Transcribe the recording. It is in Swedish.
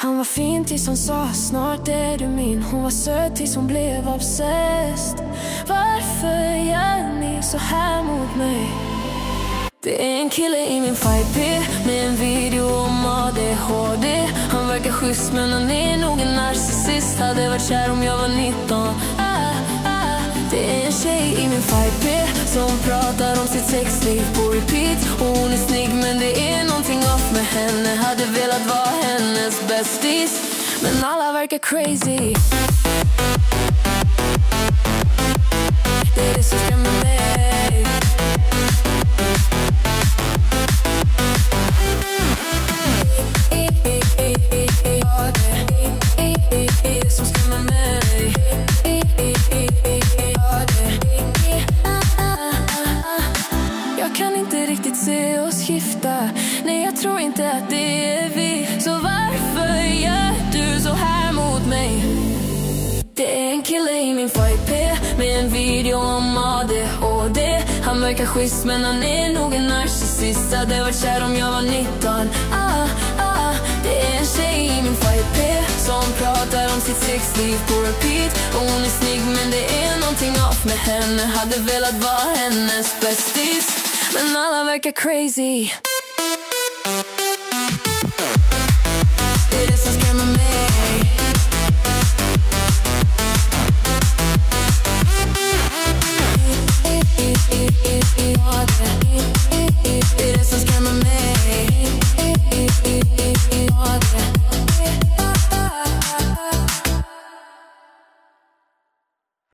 Han var fin tills han sa snart är du min. Hon var söt tills hon blev obsessed. Varför gör ni så här mot mig? Det är en kille i min 5P med en video om ADHD. Han verkar schysst men han är nog en narcissist. Hade varit kär om jag var 19. Det är en tjej i min 5P som pratar om sitt sexliv på repeat. Och hon är snygg men det är någonting off med henne. Hade velat vara hennes bästis, men alla verkar crazy. Det är det som skrämmer mig. Det som skrämmer mig. Jag kan inte riktigt se oss gifta. Nej, jag tror inte att det är vi. Så varför gör du så här mot mig? Det är en kille i min 5P med en video om ADHD. Han verkar schysst men han är nog en narcissist. Hade varit kär om jag var 19. Det är en tjej i min 5P som pratar om sitt sexliv på repeat. Och hon är snygg men det är någonting off med henne. Hade velat vara hennes bästis, men alla verkar crazy.